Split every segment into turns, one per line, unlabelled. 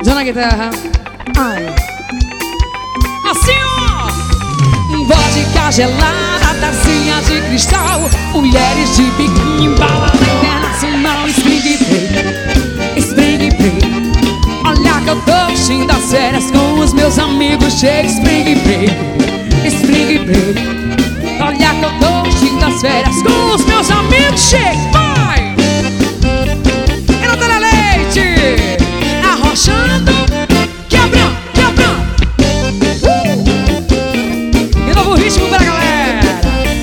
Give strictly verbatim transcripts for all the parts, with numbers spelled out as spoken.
Só na guitarra. Ai. Assim, ó. Vodka gelada, tacinha de cristal, mulheres de biquíni, balada internacional. Spring Break, Spring Break. Olha que eu tô curtindo as férias com os meus amigos. Chega Spring Break, Spring Break. Olha que eu tô curtindo as férias com os meus amigos. Chega, vai! É Natália Leite, arrochando, quebrando, quebrando. Uh! E novo ritmo pra galera.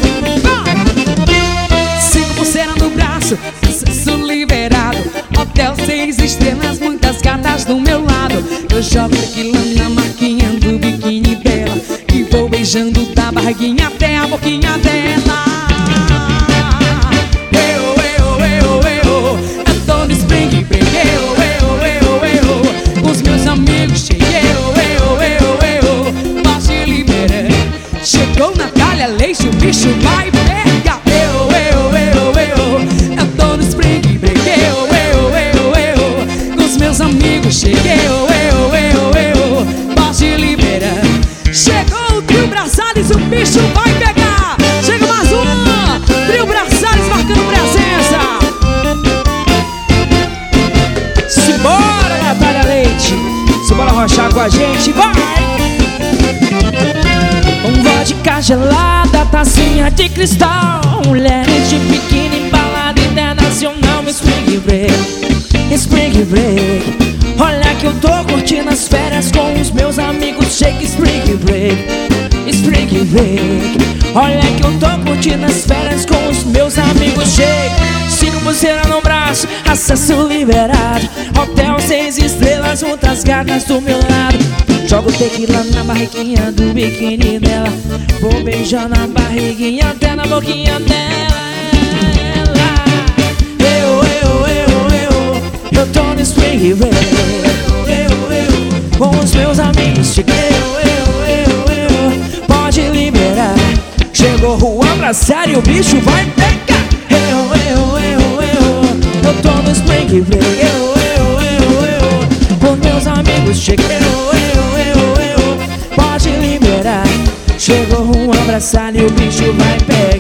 Vai! Cinco pulseiras no braço, acesso liberado, hotel seis estrelas, muitas gatas do meu lado. Eu jogo tequila na marquinha do biquíni dela e vou beijando da barriguinha até a boquinha dela. Eu, eu, eu, eu, eu tô no Spring Break. Eu, eu, eu, eu, com os meus amigos cheguei. Eu, eu, eu, eu, pode liberar. Chegou Natália Leite, o bicho vai pegar. Eu, eu, eu, eu, eu tô no Spring Break. Eu, eu, eu, eu, com os meus amigos cheguei. Eu, eu, eu, eu, pode liberar. Chegou o Trio Braçales, o bicho vai pegar. Chega mais uma, Trio Braçales marcando presença. Simbora, Natália Leite, simbora rochar com a gente, vai! Um vodka gelada, tacinha de cristal, mulheres de biquíni, balada internacional. Spring Break, Spring Break. Olha que eu tô curtindo as férias com os meus amigos. Shake Spring Break, Spring Break. Olha que eu tô curtindo as férias com os meus amigos. Shake, cinco pulseiras no braço, acesso liberado, hotel seis estrelas, outras gatas do meu lado. Jogo tequila na barriguinha do biquíni dela, vou beijando a barriguinha até na boquinha dela. Eu tô no Spring Break, eu, eu, com os meus amigos. Cheguei, eu, eu, eu, eu, pode liberar. Chegou Juan pra sério, o bicho vai pegar. Eu, eu, eu, eu, eu tô no Spring Break. Eu, eu, eu, eu, com meus amigos. Cheguei, eu, eu, eu, eu, pode liberar. Chegou Juan pra sério, o bicho vai pegar.